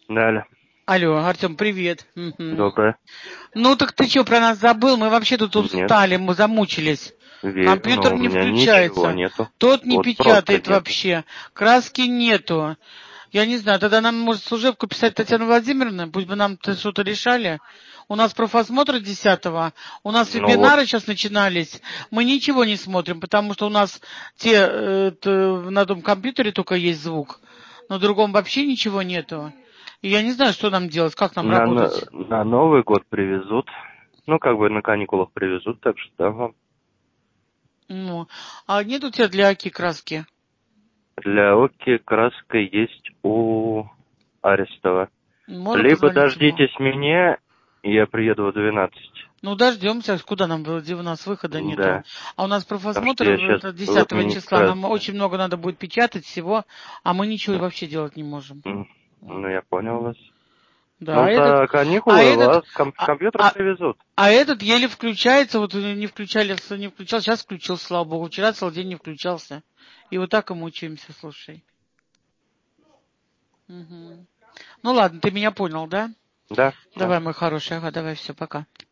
Да, Алло, Артем, привет. Мгм. доброе. Ну так ты что, про нас забыл? Мы вообще тут Нет, устали, мы замучились. верю, Компьютер но у не меня ничего включается. нету. Тот не Вот просто печатает нету. вообще. Краски нету. Я не знаю, тогда нам может служебку писать Татьяна Владимировна, пусть бы нам что-то решали. У нас профосмотр 10-го, у нас Ну вот, вебинары сейчас начинались, мы ничего не смотрим, потому что у нас на том компьютере только есть звук, на другом вообще ничего нету. И я не знаю, что нам делать, как нам работать. на Новый год привезут. Ну, как бы на каникулах привезут, так что да, вам. Ну, а нет у тебя для Аки краски? Для Оки краска есть у Арестова. Можно Либо позвонить ему? дождитесь меня, и я приеду в 12. Ну, дождемся, куда нам было, где у нас выхода нету. Да, А у нас потому что профосмотр я сейчас 10 мне как числа, раз... нам очень много надо будет печатать всего, а мы ничего вообще делать не можем. Ну, я понял вас. Да, Ну, за а каникулы этот, вас компьютер а, привезут. а этот еле включается, вот не не включал, сейчас включил, слава богу. Вчера целый день не включался. И вот так и мучаемся, слушай. Мгм. Ну ладно, ты меня понял, да? Да, да. Давай, мой хороший, ага, давай, все, пока.